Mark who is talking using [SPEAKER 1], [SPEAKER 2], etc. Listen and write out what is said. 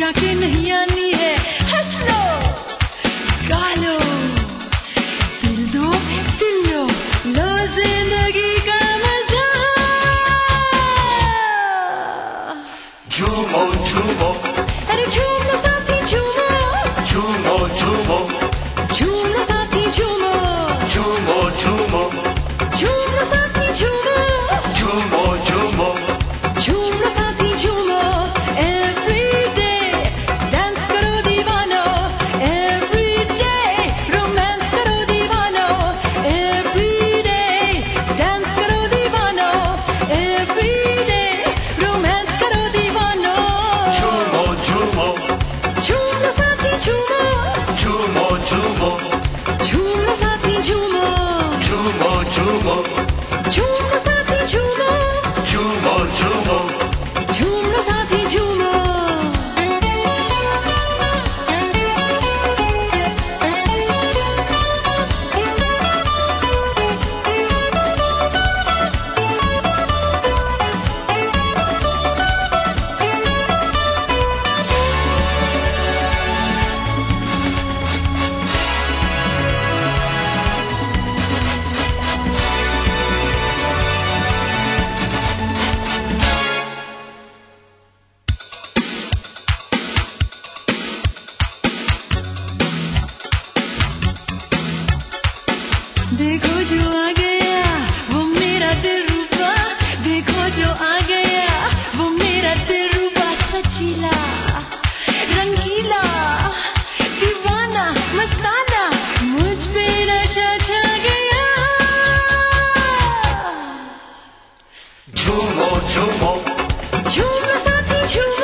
[SPEAKER 1] जाके नहीं आनी है, हंस लो गा लो, दिल दो दिल लो, लो जिंदगी का मजा।
[SPEAKER 2] झूमो झूमो,
[SPEAKER 1] अरे झूमो साथी झूमो,
[SPEAKER 2] झूमो झूमो,
[SPEAKER 1] झूमो साथी झूमो,
[SPEAKER 2] झूमो झूमो,
[SPEAKER 1] झूमो साथी झूमो,
[SPEAKER 2] झूमो झूमो,
[SPEAKER 1] झूमो साथी झूमो। Every day dance करो दीवानो, every day romance करो दीवानो, every day dance करो दीवानो, every day romance करो दीवानो।
[SPEAKER 2] झूमो झूमो,
[SPEAKER 1] झूमो साथी झूमो,
[SPEAKER 2] झूमो झूमो,
[SPEAKER 1] झूमो साथी झूमो,
[SPEAKER 2] झूमो झूमो,
[SPEAKER 1] झूमो साथी झूमो,
[SPEAKER 2] झूमो झूमो,
[SPEAKER 1] झूमो साथी झूमो। देखो जो आ गया वो मेरा दिलरुबा, देखो जो आ गया वो मेरा दिलरुबा, सचीला रंगीला दीवाना मस्ताना, मुझ पे नशा छा गया।
[SPEAKER 2] झूमो झूमो,
[SPEAKER 1] झूमो साथी झूमो,